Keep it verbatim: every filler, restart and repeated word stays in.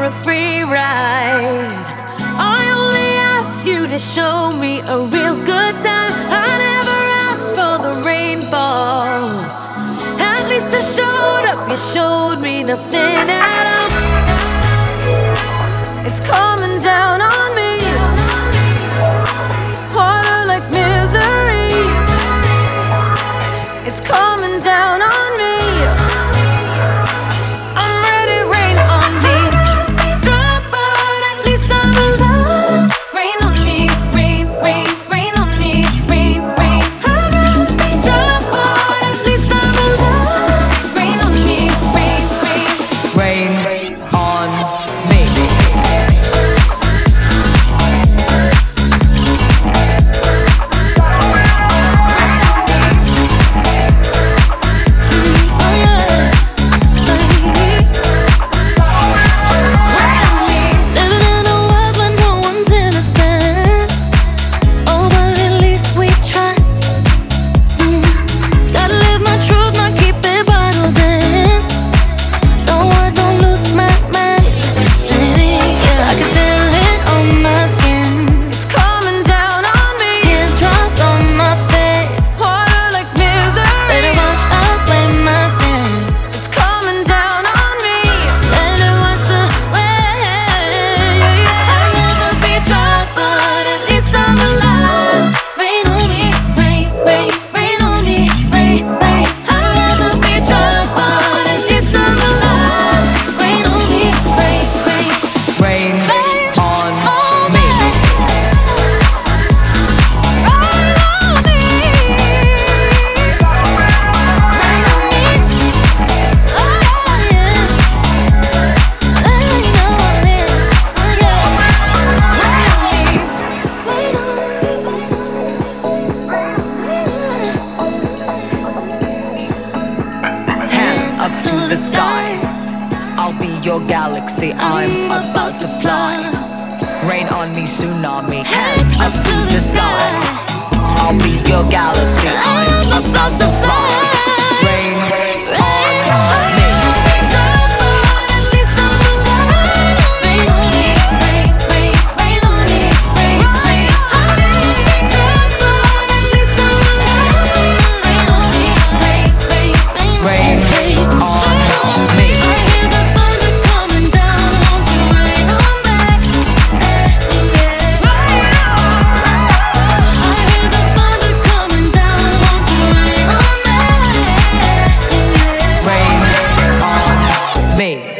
a free ride. I only asked you to show me a real good time. I never asked for the rainfall. At least I showed up, you showed me nothing at all. It's coming down on me, water like misery. It's coming down on me. I'm ready, rain on me. I'd rather be dry, but at least I'm alive. Rain on me, rain, rain, rain on me, rain, rain. I'd rather be dry, but at least I'm alive. Rain on me, rain, rain, rain on me. Up to the sky, I'll be your galaxy, I'm about to fly. Rain on me, tsunami, hands up to the sky. I'll be your galaxy, I'm about to fly. Rain on me. Me.